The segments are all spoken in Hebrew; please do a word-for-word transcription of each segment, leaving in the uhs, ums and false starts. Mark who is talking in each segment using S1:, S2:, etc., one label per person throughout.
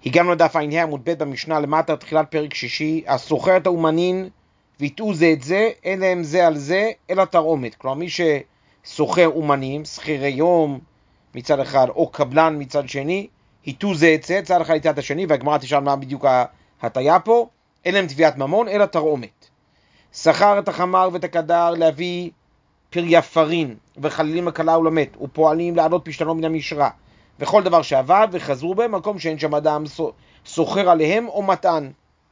S1: הגענו לדף הע"ה עמוד ב' במשנה למטה, תחילת פרק שישי. הסוחר את האומנין ויטעו זה את זה, אין להם זה על זה, אלא תרעומת. כלומר, מי שסוחר אומנים, שכירי יום מצד אחד, או קבלן מצד שני, היטו זה את זה, צד אחד יטע את השני, והגמרא תשאל מה בדיוק ההטיה פה, אין להם תביעת ממון, אלא תרעומת. שכר את החמר ואת הקדר להביא פריפרין וחלילים לקלה ולמת, ופועלים לעלות פשתנו מן המשרה, וכל דבר שעבד וחזרו בהם, מקום שאין שם אדם סוחר עליהם או מתן.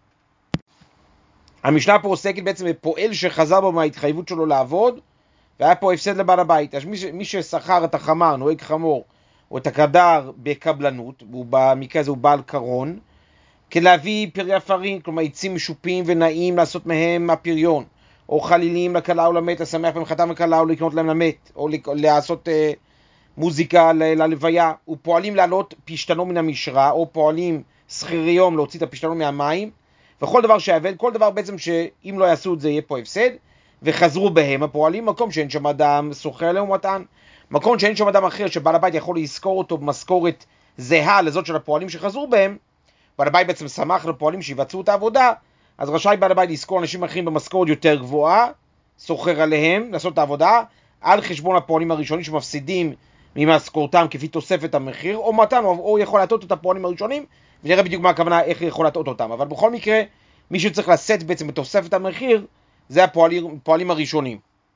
S1: המשנה פה עוסקת בעצם בפועל שחזר בו מההתחייבות שלו לעבוד, והיה פה הפסד לבעל הבית. אז מי, מי ששכר את החמר, נוהג חמור, או את הקדר בקבלנות, ובמקרה הזה הוא בעל קרון, כלהביא פריפרין, כלומר עצים משופים ונעים לעשות מהם הפריון, או חלילים לקלה או למת, לשמח במחתם לקלה או לקנות להם למת, או לעשות אה, מוזיקה ל- ללוויה, ופועלים לעלות פשתנו מן המשרה, או פועלים שכירי יום להוציא את הפשתנו מהמים, וכל דבר שעבד, כל דבר בעצם שאם לא יעשו את זה יהיה פה הפסד, וחזרו בהם הפועלים, מקום שאין שם אדם סוחר עליהם ומתן, מקום שאין שם אדם אחר שבעל הבית יכול לזכור אותו במשכורת זהה לזאת של הפועלים שחזרו בהם, בעל הבית בעצם שמח לפועלים שיבצעו את העבודה, אז רשאי בעל הבית לזכור אנשים אחרים במשכורת יותר גבוהה, סוחר עליהם, לעשות את העבודה, על חשבון הפועלים הראשונים שמפסידים ממשכורתם כפי תוספת המחיר, או מתן, או, או יכול להטות את הפועלים הראשונים, ונראה בדיוק מה הכוונה, איך יכול להטות אותם. אבל בכל מקרה, מי שצריך לשאת בעצם בתוספת המחיר, זה הפועלים, הפועלים הראשונים.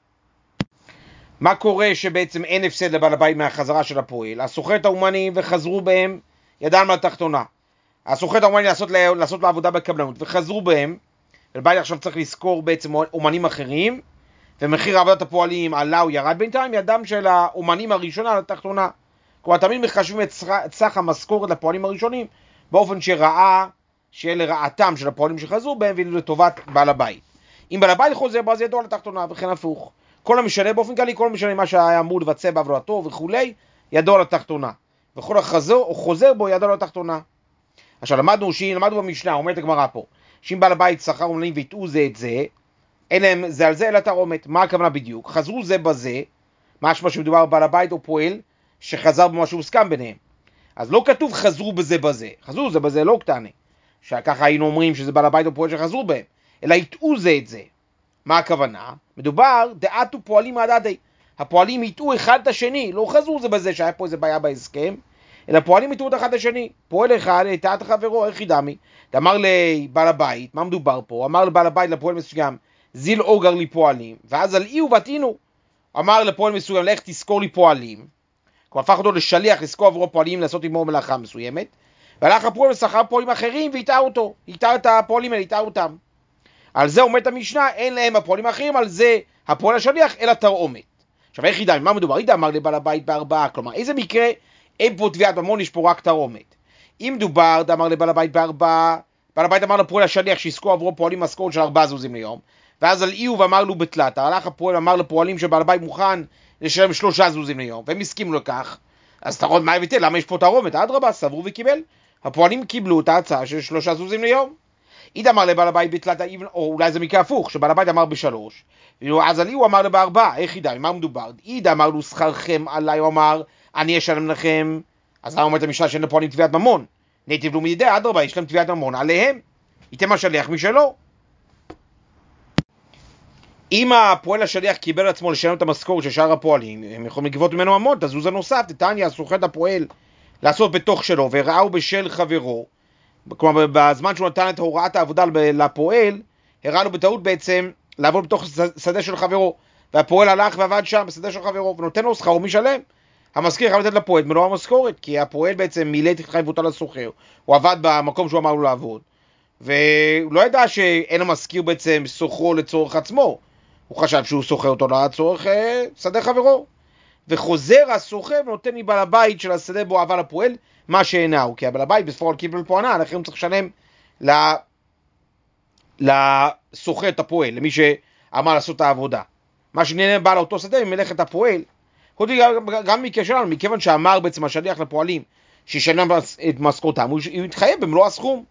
S1: מה קורה שבעצם אין הפסד לבעל הבית מהחזרה של הפועל? הסוחר את האומנים וחזרו בהם ידיים לתחתונה. הסוחר את האומנים לעשות, לעשות לעבודה בקבלנות, וחזרו בהם, ובית עכשיו צריך לזכור בעצם אומנים אחרים, ומחיר עבודת הפועלים עלה או ירד בינתיים, ידם של האומנים הראשונה לתחתונה. כלומר, תמיד מחשבים את סך המשכורת לפועלים הראשונים, באופן שראה, שיהיה לרעתם של הפועלים שחזרו בהם, ואילו לטובת בעל הבית. אם בעל הבית חוזר בו, אז ידוע לתחתונה, וכן הפוך. כל המשנה באופן כללי, כל המשנה מה שהיה אמור לבצע בעבודתו וכולי, ידוע לתחתונה. וכל החזר או חוזר בו, ידוע לתחתונה. עכשיו, למדנו, למדנו במשנה, אומרת הגמרא פה, שאם בעל הבית שכר אומנים ויטעו זה את זה, אין להם זה על זה אלא תרעומת. מה הכוונה בדיוק? חזרו זה בזה, משמע שמדובר בעל הבית או פועל, שחזר במה שהוסכם ביניהם. אז לא כתוב חזרו בזה בזה, חזרו זה בזה לא קטנה, שככה היינו אומרים שזה בעל הבית או פועל שחזרו בהם, אלא יטעו זה את זה. מה הכוונה? מדובר, דעתו פועלים עדדי, הפועלים יטעו אחד את השני, לא חזרו זה בזה שהיה פה איזה בעיה בהסכם, אלא פועלים יטעו את אחד את השני, פועל אחד, יטע את חברו, איך ידעמי? אמר לבעל הבית, מה מדובר פה? אמר לבעל הבית לפועל מסוים, זיל אוגר לי פועלים, ואז על אי ובתינו, אמר לפועל מסוים, לך תזכור לי פועלים, הוא הפך אותו לשליח, לזכור עבורו פועלים, לעשות עמו מלאכה מסוימת, והלך הפועל ושכר פועלים אחרים, והיטע אותו, היטע את הפועלים האלה, היטע אותם. על זה אומרת המשנה, אין להם הפועלים האחרים, על זה הפועל השליח, אלא תרעומת. עכשיו, איך ידע, מה מדובר? ידע אמר לבעל הבית בארבעה, כלומר, איזה מקרה, אין פה תביעת ממון, יש פה רק תרעומת. אם דובר, אמר לבעל הבית בארבעה, בעל הבית אמר לפועל השליח, שיזכור עבורו פועלים משכורת של ארבעה זוזים ליום, ואז על איוב אמר לו בתלת, הלך הפועל אמר לפועלים שבעל הבית מוכן לשלם שלושה זוזים ליום, והם הסכימו לכך, אז תראות מה הבטל, למה יש פה תרעומת? אדרבה, סברו וקיבל. הפועלים קיבלו את ההצעה של שלושה זוזים ליום. איד אמר לבעל הבית בתלת, או אולי זה מקרה הפוך, שבעל הבית אמר בשלוש, אז על איוב אמר בארבעה, איך ידע, מה מדובר? איד אמר לו שכרכם עליי, הוא אמר, אני אשלם לכם, אז למה אומרת המשנה שאין לפועלים תביעת ממון? ניטיב לו מידי, אדרבה, יש להם תביעת ממון עליהם, ייתן השליח משלו. אם הפועל השליח קיבל עצמו לשלם את המשכורת של שאר הפועלים, הם יכולים לגבות ממנו ממון, תזוז הנוסף, תתניה, סוחר את הפועל לעשות בתוך שלו, וראו בשל חברו, כלומר בזמן שהוא נתן את הוראת העבודה לפועל, הראה לו בטעות בעצם לעבוד בתוך שדה של חברו, והפועל הלך ועבד שם בשדה של חברו, ונותן לו שכר ומשלם. המזכיר חייב לתת לפועל מלוא המשכורת, כי הפועל בעצם מילא את התחייבותו לסוחר, הוא עבד במקום שהוא אמר לו לעבוד, והוא לא ידע שאין המזכיר בעצם סוחרו לצורך עצמו, הוא חשב שהוא סוחר אותו לצורך אה, שדה חברו, וחוזר הסוחר ונותן מבעל הבית של השדה בו עבד הפועל מה שאינהו, כי הבעל הבית בספורל קיבל פה ענה, לכן הוא צריך לשלם לסוחר את הפועל, למי שאמר לעשות את העבודה. מה שנהנה בעל אותו שדה ממלאכת הפועל, גם, גם מכיר שלנו, מכיוון שאמר בעצם השליח לפועלים שישלם את משכורתם, הוא יתחייב במלוא הסכום.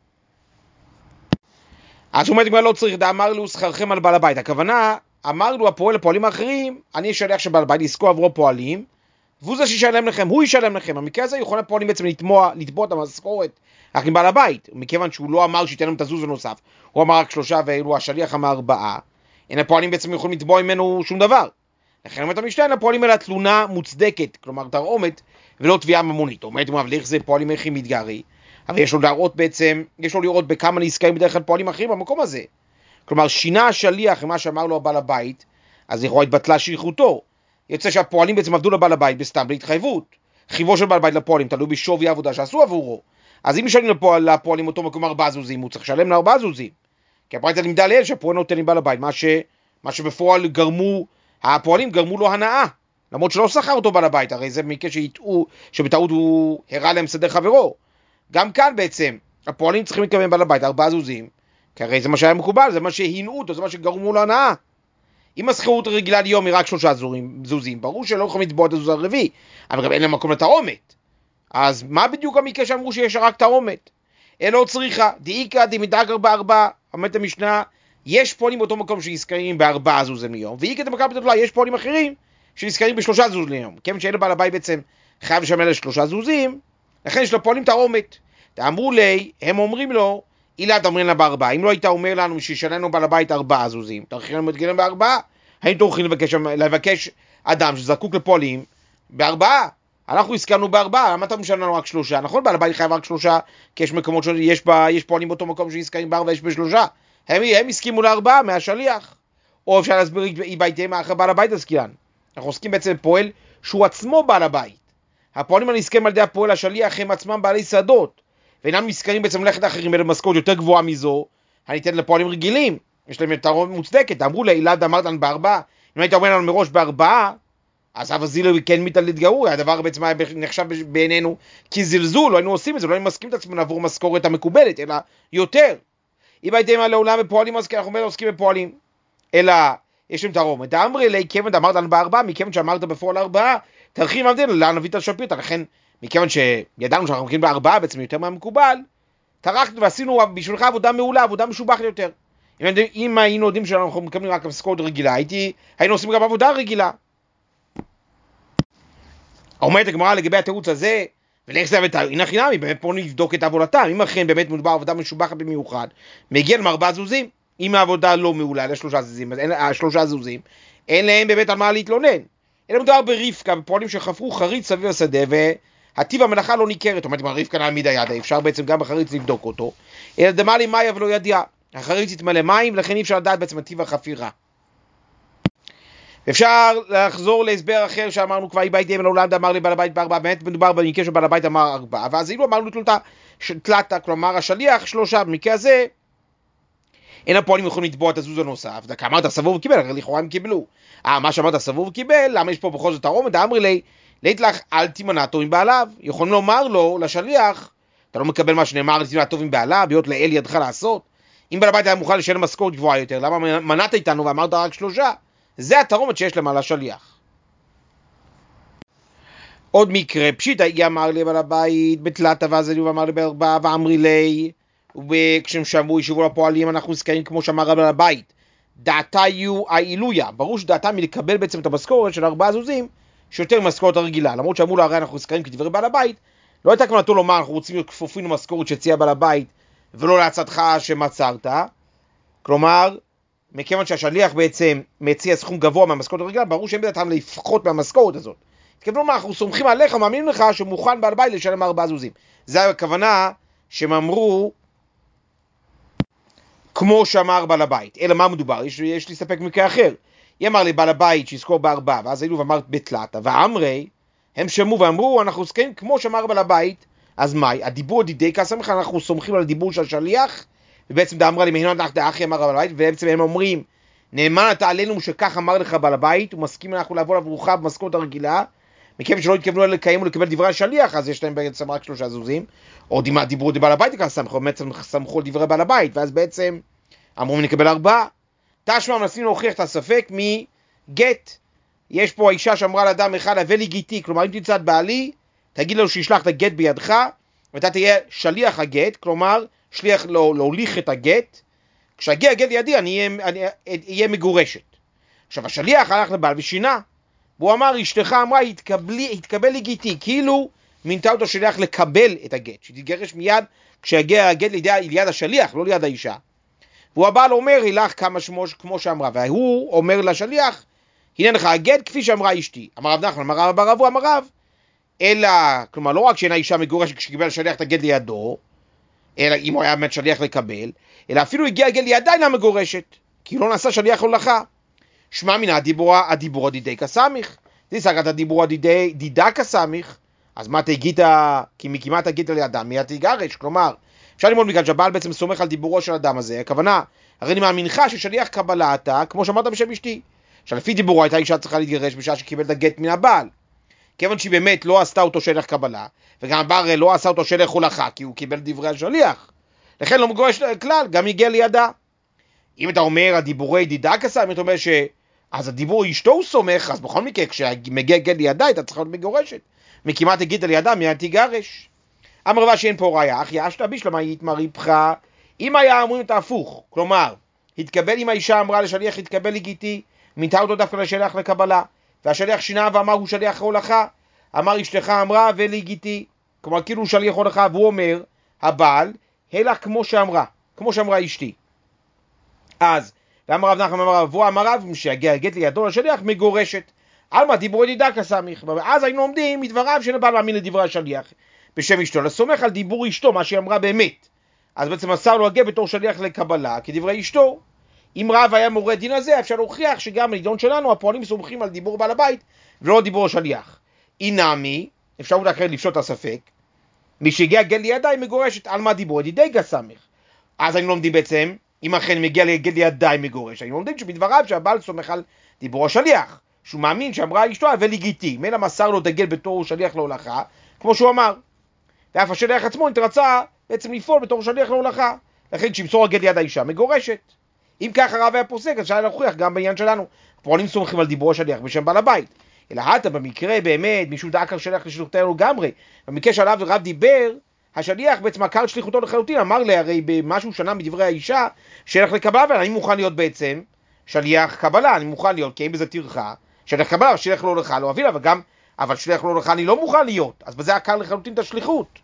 S1: אז הוא אומר, לא צריך, אמר לו שכרכם על בעל הבית. הכוונה, אמר לו הפועל לפועלים האחרים, אני אשליח שבעל הבית יזכור עבורו פועלים, והוא זה שישלם לכם, הוא ישלם לכם. במקרה הזה יכולים הפועלים בעצם לתמוע, לתבוע את המשכורת רק עם בעל הבית, מכיוון שהוא לא אמר שייתן להם את הזוז הנוסף, הוא אמר רק שלושה ואילו השליח אמר ארבעה, אין הפועלים בעצם יכולים לתבוע ממנו שום דבר. לכן אומרת המשנה, אין הפועלים אלא תלונה מוצדקת, כלומר תרעומת, ולא תביעה ממונית. אומרת, אבל איך זה פועלים איך מתגרי? אבל יש לו להראות בעצם, יש לו לראות בכמה נזכרים בדרך כלל פועלים אחרים במקום הזה. כלומר, שינה השליח מה שאמר לו הבעל הבית, אז יכולה התבטלה שליחותו. יוצא שהפועלים בעצם עבדו לבעל הבית בסתם בהתחייבות. חיבו של בעל הבית לפועלים תלוי בשווי העבודה שעשו עבורו. אז אם משלמים לפועל, לפועלים אותו מקום ארבעה זוזים, הוא צריך לשלם לארבעה זוזים. כי הברייתא לימדה לאל שהפועל נותן עם בעל הבית, מה, ש... מה שבפועל גרמו, הפועלים גרמו לו הנאה. למרות שלא שכר אותו בעל הבית, הרי זה מקרה שיטעו, שבטעות הוא הראה להם סדר חברו. גם כאן בעצם, הפועלים צריכים לקבל בעל הבית ארבעה זוזים, כי הרי זה מה שהיה מקובל, זה מה שהינו אותו, זה מה שגרמו לו הנאה. אם השכירות רגילה ליום היא רק שלושה זוזים, ברור שלא יכולים לתבוע את הזוז הרביעי, אבל גם אין להם מקום לתרעומת. אז מה בדיוק המקרה שאמרו שיש רק תרעומת? אלא צריכה, דאיקרא דמדגר בארבעה, אומרת המשנה, יש פועלים באותו מקום שנזכרים בארבעה זוזים ליום, ואיקרא דמקרא בתולה, יש פועלים אחרים שנזכרים בשלושה זוזים ליום. כיוון שאלה בעל הבית בעצם חייב לשלם לשלושה זוזים, לכן יש לפועלים תרעומת. אמרו לי, הם אומרים לו, אילת אומרים לה בארבעה, אם לא היית אומר לנו שישלנו בעל הבית ארבעה זוזים, תרחיל לנו מתגלם בארבעה, היינו תורכים לבקש, לבקש אדם שזקוק לפועלים בארבעה, אנחנו הסכמנו בארבעה, למה אתה משלם לנו רק שלושה? נכון, בעל הבית חייב רק שלושה, כי יש מקומות שיש בה, יש פועלים באותו מקום שהסכמים בארבעה, יש בשלושה, הם, הם הסכימו לארבעה מהשליח, או אפשר להסביר אי ביתיהם אחרי בעל הבית הסכיין, אנחנו עוסקים בעצם פועל שהוא עצמו בעל הבית, הפועלים הנזכרים על ידי הפועל השליח הם עצמם בעלי שדות, ואינם נזכרים בעצם ללכת אחרים במשכורת יותר גבוהה מזו, הניתן לפועלים רגילים, יש להם תרעומת מוצדקת, אמרו לאילד אמרת לנו בארבעה, אם היית אומר לנו מראש בארבעה, אז אבא זילו כן מתעלת גרוע, הדבר בעצם היה נחשב בעינינו כזלזול, לא היינו עושים את זה, לא היינו מסכים את עצמנו עבור משכורת המקובלת, אלא יותר. אם הייתם על העולם בפועלים, אז אנחנו לא עוסקים בפועלים, אלא יש להם תרעומת. אמרי לי, כיוון אמרת לנו בארבעה, מכיוון שאמרת בפועל ארבעה, תרחיב עמדנו, לאן נביא את השפיר, לכן מכיוון שידענו שאנחנו מכירים בארבעה בעצם יותר מהמקובל, טרחנו ועשינו בשבילך עבודה מעולה, עבודה משובחת יותר. אם, אם היינו יודעים שאנחנו מקבלים רק משכורת רגילה, הייתי, היינו עושים גם עבודה רגילה. אומרת הגמרא לגבי התירוץ הזה, ולאיך זה עבודה, הנה חינמי, באמת פה נבדוק את עבודתם, אם אכן באמת מדובר עבודה משובחת במיוחד, מגיע להם ארבעה זוזים, אם העבודה לא מעולה, אלא שלושה זוזים, אז אין, שלושה זוזים, אין להם באמת על מה להתלונן. אלא מדובר ברבקה, בפועלים שחפרו חריץ סביב השדה, והטיב המלאכה לא ניכרת, אומרת, מה רבקה נעמיד היד, אפשר בעצם גם בחריץ לבדוק אותו, אלא דמה לי מאיה ולא ידיעה, החריץ יתמלא מים, לכן אי אפשר לדעת בעצם הטיב החפירה. אפשר לחזור להסבר אחר שאמרנו כבר, איבאי דיימן לעולם דאמר לי בעל הבית בארבעה, באמת מדובר במקרה שבעל הבית אמר ארבעה, ואז אילו אמרנו תלותה, תלתה, כלומר השליח שלושה, במקרה הזה, אין הפועלים יכולים לתבוע את הזוז הנוסף, דקה אמרת סבור וקיבל, הרי לכאורה הם קיבלו. אה, מה שאמרת סבור וקיבל, למה יש פה בכל זאת תרעומת? אמרי לי, לית לך אל תימנע טוב עם בעליו, יכולים לומר לו, לשליח, אתה לא מקבל מה שנאמר, תימנע טוב עם בעליו, להיות לאל ידך לעשות. אם בעל הבית היה מוכן לשלם משכורת גבוהה יותר, למה מנעת איתנו ואמרת רק שלושה? זה התרעומת שיש להם על השליח. עוד מקרה, פשיטא הגיע אמר לי בעל הבית, בתלתה ואז אליו אמר לי בארבעה, ואמרי לי, וכשהם שמעו ישבו לפועלים, אנחנו נזכרים כמו שאמר בעל הבית, דעתה יהיו העילויה, ברור שדעתם היא לקבל בעצם את המשכורת של ארבעה זוזים, שיותר משכורת הרגילה, למרות שאמרו לה, הרי אנחנו נזכרים כדברי בעל הבית, לא הייתה כמנתו לומר, אנחנו רוצים להיות כפופים למשכורת שהציע בעל הבית, ולא להצעתך שמצרת, כלומר, מכיוון שהשליח בעצם מציע סכום גבוה מהמשכורת הרגילה, ברור שהם בדעתם לפחות מהמשכורת הזאת. התכוונו מה, אנחנו סומכים עליך, מאמינים לך שמוכן בעל בית לשלם ארבעה זוזים. זה הכוונה שהם אמרו, כמו שאמר בעל הבית. אלא מה מדובר? יש, יש לי ספק מקרה אחר. היא אמר לי בעל הבית שיזכור בארבעה, ואז אילו ואמרת בתלתה, ואמרי, הם שמעו ואמרו, אנחנו סומכים כמו שאמר בעל הבית, אז מהי? הדיבור דידי כסמך, אנחנו סומכים על הדיבור של השליח, ובעצם דאמרה לי, מהינו לך דאחי אמר בעל הבית, ובעצם הם אומרים, נאמן אתה עלינו שכך אמר לך בעל הבית, הוא מסכים אנחנו לבוא לברוכה במשכורת הרגילה, מכיוון שלא התכוונו לקיים ולקבל דברי השליח, אז יש להם בעצם רק שלושה זוזים, או דיברו דיבר לבית כסמכו, בעצם סמכו על דברי בעל הבית, ואז בעצם אמרו נקבל ארבעה. תשמע מנסים להוכיח את הספק מגט. יש פה האישה שאמרה לאדם אחד, הבא לי גיתי, כלומר אם תמצא את בעלי, תגיד לו שישלח את הגט בידך, ואתה תהיה שליח הגט, כלומר שליח להוליך את הגט, כשהגיע הגט לידי אני אהיה מגורשת. עכשיו השליח הלך לבעל ושינה, והוא אמר, אשתך אמרה, התקבלי, התקבל לגיטי, כאילו מינתה אותו שליח לקבל את הגט, שתתגרש מיד כשיגיע הגט ליד, ליד השליח, לא ליד האישה. והוא הבעל אומר, הילך כמה שמו, כמו שאמרה, והוא אומר לשליח, הנה לך הגט כפי שאמרה אשתי. אמר רב נחמן, אמר רב הרב, הוא אמר רב, אלא, כלומר, לא רק שאינה אישה מגורשת כשקיבל השליח את הגט לידו, אלא אם הוא היה באמת שליח לקבל, אלא אפילו הגיע הגט לידה אינה מגורשת, כי לא נעשה שליח הולכה. שמע מן הדיבור, הדיבור הדידי כסמיך. זה סגת הדיבור הדידי, דידה כסמיך, אז מה תגיד, כי מקימת הגט לידה, מי תגרש? כלומר, אפשר ללמוד מכאן שהבעל בעצם סומך על דיבורו של אדם הזה, הכוונה, הרי אני מאמינך ששליח קבלה אתה, כמו שאמרת בשם אשתי, שלפי דיבורו הייתה אישה צריכה להתגרש בשעה שקיבל את הגט מן הבעל. כיוון שהיא באמת לא עשתה אותו שליח קבלה, וגם הבעל לא עשה אותו שליח הולכה, כי הוא קיבל דברי השליח. לכן לא מגורש כלל, גם הגיע לידה. אם אתה אומר, הדיבורי דידה כסם, אתה אומר ש... אז הדיבור אשתו הוא סומך, אז בכל מקרה, כשמגיע גט לידה, הייתה צריכה להיות מגורשת. מכמעט הגידה לידה, מיד תיגרש. אמר רבה שאין פה ראיה, אך יאשתא בישלמה יתמרי פחה. אם היה אומרים את ההפוך, כלומר, התקבל אם האישה אמרה לשליח, התקבל לגיטי, מינתה אותו דווקא לשליח לקבלה, והשליח שינה ואמר הוא שליח הולכה, אמר אשתך אמרה ולגיטי, כלומר כאילו הוא שליח הולכה, והוא אומר, הבעל, הלך כמו שאמרה, כמו שאמרה אשתי. אז, ואמר רב נחמן אמר, והוא אמר רב, שיגיע הגט לידו לשליח, מגורשת. על מה דיבורי דידה כסמיך. אז היינו עומדים מדבריו של הבעל מאמין לדברי השליח, בשם אשתו, לסומך על דיבור אשתו, מה שהיא אמרה באמת. אז בעצם מסר לו הגט בתור שליח לקבלה, כדברי אשתו. אם רב היה מורה דין הזה, אפשר להוכיח שגם לעידון שלנו, הפועלים סומכים על דיבור בעל הבית, ולא דיבור השליח. אינמי, אפשרות אחרת לפשוט הספק, מי שהגיע גט לידה היא מגורשת, על מה דיבור דידי כסמיך. אז היינו לומדים בעצם, אם אכן מגיע לגט לידה היא מגורשת, היינו לומדים שבדבריו שהבעל סומך על דיבור השליח, שהוא מאמין שאמרה אשתו ולגיטי, מילא מסר לו את הגט בתור שליח להולכה, כמו שהוא אמר. ואף השליח עצמו התרצה בעצם לפעול בתור שליח להולכה, לכן כשמסור הגט ליד האישה מגורשת. אם כך הרב היה פוסק, אז שהיה להוכיח גם בעניין שלנו, פועלים סומכים על דיבור השליח בשם בעל הבית. אלא אתה במקרה באמת, מישהו דאקר שליח לשליחותנו לגמרי, במקרה שעליו הרב דיבר, השליח בעצם עקר את שליחותו לחלוטין, אמר לי הרי במשהו שנה מדברי האישה, שליח לקבלה, ואני מוכן להיות בעצם שליח קבלה, אני מוכן להיות, כי אין בזה טרחה, שליח קבלה, שליח לא לך, לא אביל, אבל גם, אבל שליח לא לך אני לא מוכן להיות, אז בזה עקר לחלוטין את השליחות.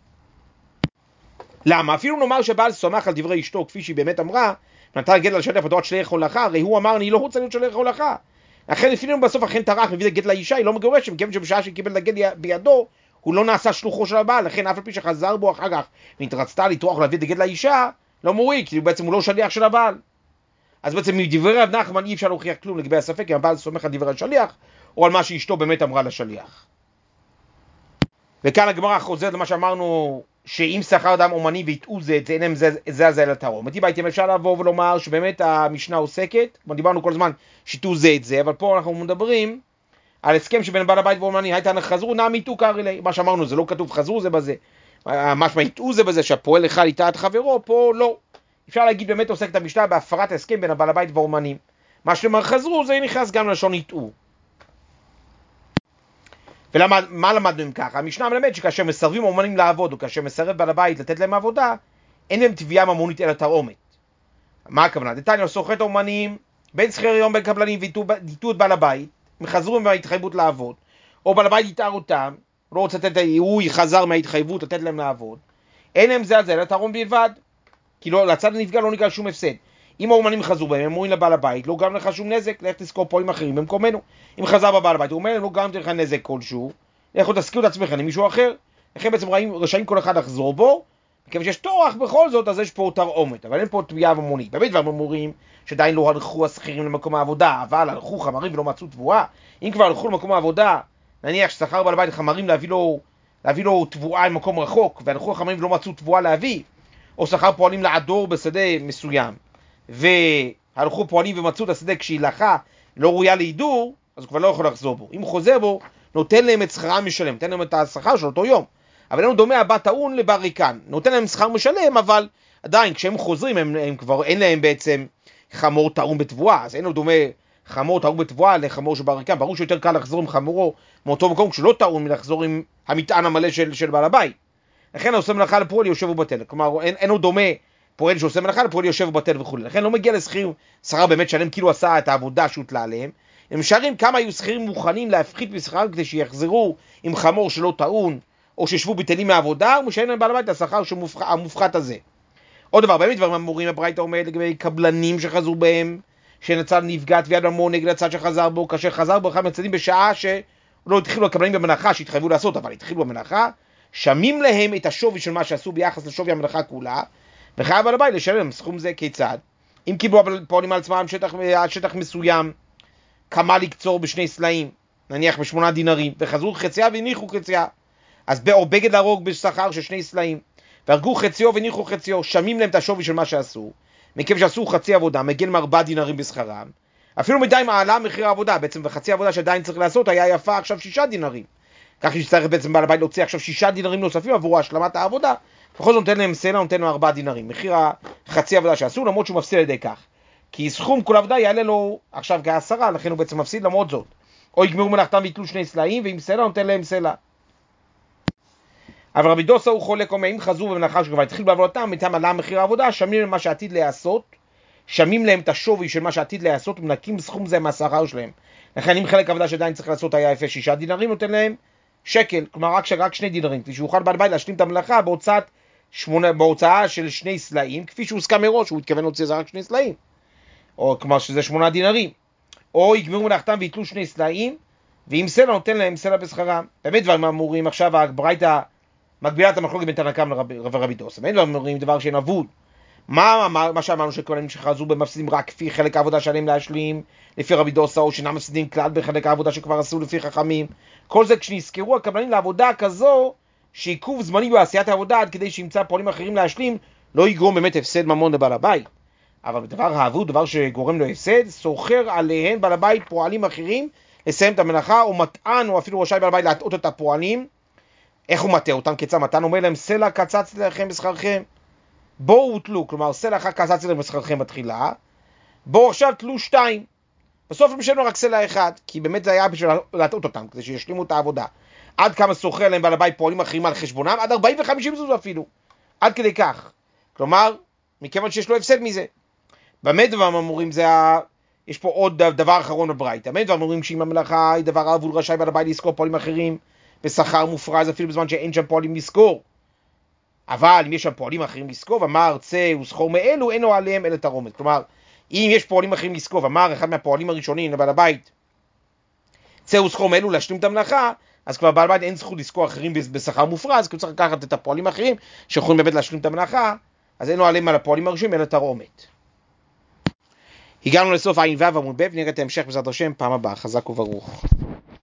S1: למה? אפילו נאמר שבעל סומך על דברי אשתו, כפי שהיא באמת אמרה, נתן גט לשליח בתור שליח הולכה, הרי הוא אמר, אני לא רוצה להיות שליח הולכה. לכן לפעמים בסוף אכן טרח מביא גט לאישה, היא לא מגורשת, מכיוון שבשעה שקיבל את הגט בידו, הוא לא נעשה שלוחו של הבעל, לכן אף על פי שחזר בו אחר כך, והתרצתה לטרוח להביא את הגט לאישה, לא מוריד, כי בעצם הוא לא שליח של הבעל. אז בעצם מדברי רב נחמן אי אפשר להוכיח כלום לגבי הספק, אם הבעל סומך על דברי השליח, או על מה שאשתו באמת אמרה לשליח. וכאן הגמרא חוזרת למה שאמרנו, שאם שכר אדם אומני והטעו זה, זה אינם זה זה זה לתרום. אותי בעצם אפשר לבוא ולומר שבאמת המשנה עוסקת, כמו דיברנו כל הזמן, שיטו זה את זה, אבל פה אנחנו מדברים על הסכם שבין בעל הבית ואומני, הייתה חזרו, נעמי איתו קרא לי, מה שאמרנו, זה לא כתוב חזרו זה בזה, משמע איתו זה בזה, שהפועל אחד איתה את חברו, פה לא. אפשר להגיד באמת עוסקת המשנה בהפרת ההסכם בין הבעל הבית והאומנים. מה שאומר חזרו, זה נכנס גם לשון איתו. ומה למדנו עם ככה? המשנה מלמד שכאשר מסרבים האומנים לעבוד, או כאשר מסרב בעל הבית לתת להם עבודה, אין להם תביעה ממונית אלא תרעומת. מה הכוונה? דתניא סוחט האומנים, בין שכיר יום בין קבלנים ויטעו את בעל הבית, מחזרו מההתחייבות לעבוד, או בעל הבית יתאר אותם, לא רוצה לתת, הוא יחזר מההתחייבות לתת להם לעבוד, אין להם זה על זה אלא תרעום בלבד, כי לא, לצד הנפגע לא נקרא שום הפסד. אם האומנים חזרו בהם, הם אומרים לבעל הבית, לא גרם לך שום נזק, לך תזכור פועלים אחרים במקומנו. אם חזר בבעל הבית, הוא אומר, לא גרמתי לך נזק כלשהו, לכו תזכירו את עצמכם למישהו אחר. לכן בעצם רשאים כל אחד לחזור בו, וכיוון שיש טורח בכל זאת, אז יש פה תרעומת, אבל אין פה תביעה ממונית. באמת דברים אומרים שעדיין לא הלכו השכירים למקום העבודה, אבל הלכו חמרים ולא מצאו תבואה. אם כבר הלכו למקום העבודה, נניח ששכר בעל הבית חמרים להביא לו, להביא לו תבואה למקום רחוק, והלכו החמרים ולא מצאו תבואה להביא, או שכר פועלים לעדור בשדה מסוים, והלכו פועלים ומצאו את השדה כשהיא לחה לא ראויה להידור, אז הוא כבר לא יכול לחזור בו. אם הוא חוזר בו, נותן להם את שכרם משלם, נותן להם את השכר של אותו יום. אבל אינו דומה הבא טעון לבריקן, נותן להם שכר משלם, אבל עדיין כשהם חוזרים, הם, הם כבר אין להם בעצם חמור טעון בתבואה, אז אינו דומה חמור טעון בתבואה לחמור של בריקן. ברור שיותר קל לחזור עם חמורו מאותו מקום כשלא טעון מלחזור עם המטען המלא של, של בעל הבית. לכן העושה מלאכה לפועל יושב ובטל, כלומר אין, אינו דומה פועל שעושה מלאכה לפועל יושב ובטל וכו'. לכן לא מגיע לשכיר שכר באמת שלם כאילו עשה את העבודה שהוטלה עליהם, הם שרים כמה היו שכירים מוכנים להפחית בשכרם כדי שיחזרו עם חמור שלא טעון, או שישבו בטלים מעבודה, ומשלם להם בעל הבית השכר המופחת הזה. עוד דבר, באמת דברים אמורים, הברייתא אומרת לגבי קבלנים שחזרו בהם, שנצל נפגע תביעת ממון נגד הצד שחזר בו, כאשר חזר בו אחד מהצדדים בשעה שלא התחילו הקבלנים במנחה שהתחייבו לעשות, אבל התחילו במנחה, שמים להם את השווי של מה שעשו ביחס לשווי המנחה כולה, וחייב בעל הבית לשלם סכום זה כיצד. אם קיבלו פועלים על עצמם שטח, שטח מסוים, כמה לקצור בשני סלעים, נניח בשמונה דינרים, וחזרו חציה והניחו חציה, אז או בגד להרוג בשכר של שני סלעים, והרגו חציו והניחו חציו, שמים להם את השווי של מה שעשו, מכיוון שעשו חצי עבודה, מגיע להם ארבעה דינרים בשכרם, אפילו מדי מעלה מחיר העבודה, בעצם בחצי עבודה שעדיין צריך לעשות, היה יפה עכשיו שישה דינרים, כך שצריך בעצם בעל הבית להוציא עכשיו שישה דינרים נוספים עבור השלמת העבודה, בכל זאת נותן להם סלע, נותן להם ארבעה דינרים, מחיר החצי עבודה שעשו, למרות שהוא מפסיד על ידי כך, כי סכום כל עבודה יעלה לו עכשיו כעשרה, לכן הוא בעצם מפסיד למרות זאת, או יגמרו מלאכתם ויתלו שני סלעים, ועם סלע נותן להם סלע. אבל רבי דוסה הוא חולק, אומר, אם חזרו במנחה שכבר התחיל בעבודתם, מטעם עלה מחיר העבודה, שמים להם מה שעתיד להיעשות, שמים להם את השווי של מה שעתיד להיעשות, ומנקים סכום זה מהשכר שלהם. לכן אם חלק העבודה שעדיין צריך לעשות היה יפה שישה דינרים, נותן להם שקל, כלומר רק, רק שני דינרים, כפי שהוא יוכל בעל בית להשלים את המלאכה בהוצאת שמונה, בהוצאה של שני סלעים, כפי שהוא הוסכם מראש, הוא התכוון להוציא זה רק שני סלעים, או כלומר שזה שמונה דינרים, או יגמרו מלאכתם ויתלו שני סלעים, ועם סלע נותן להם סלע בשכרם. באמת דברים אמורים, עכשיו הברייתא מגבילה את המחלוקת בין תנא קמא ורבי דוסה. באמת דברים אמורים דבר שאין אבוד. מה, מה, מה שאמרנו שכהנים שחזרו במפסידים רק כפי חלק העבודה שעליהם להשלים, לפי רבי דוסה, או שאינם מפסידים כלל בחלק העבודה שכבר עשו לפי חכמים. כל זה כשנזכרו הקבלנים לעבודה כזו, שעיכוב זמני בעשיית העבודה עד כדי שימצא פועלים אחרים להשלים, לא יגרום באמת הפסד ממון לבעל הבית. אבל בדבר האבוד, דבר שגורם לו הפסד, סוחר עליהן בעל הבית פועלים אחרים לסיים את המלאכה, או מטען, או אפילו רשאי בעל הבית להטעות את הפועלים. איך הוא מטעה אותם? כיצד מתן אומר להם, סלע קצץ לכם בשכרכם, בואו תלו, כלומר סלע אחד קצץ לכם בשכרכם בתחילה, בואו עכשיו תלו שתיים, בסוף הם משלמים רק סלע אחד, כי באמת זה היה בשביל להטעות אותם, כדי שישלימו את העבודה. עד כמה סוחר להם בעל הבית פועלים אחרים על חשבונם, עד ארבעים וחמישים זוז אפילו, עד כדי כך. כלומר, מכיוון שיש לו הפסד מזה. באמת דבר אמורים זה ה... יש פה עוד דבר אחרון בברייתא. באמת דבר אמורים שאם המלאכה היא דבר אבוד רשאי בעל הבית לזכור פועלים אחרים בשכר מופרז אפילו בזמן שאין שם פועלים לזכור. אבל אם יש שם פועלים אחרים לזכור, אמר צא וסחור מאלו, אינו עליהם אלא תרומת. כלומר, אם יש פועלים אחרים לזכור, אמר אחד מהפועלים הראשונים לבעל הבית, צא וסחור מאלו להשלים את המלאכה, אז כבר בעל הבית אין זכות לזכור אחרים בשכר מופרז, כי הוא צריך לקחת את הפועלים האחרים שיכולים באמת להשלים את המלאכה, אז אינו עליהם על הפועלים הראשונים אלא תרומת. הגענו לסוף עין ו' עמוד ב', ונראה את ההמשך בעזרת השם פעם הבאה. חזק וברוך.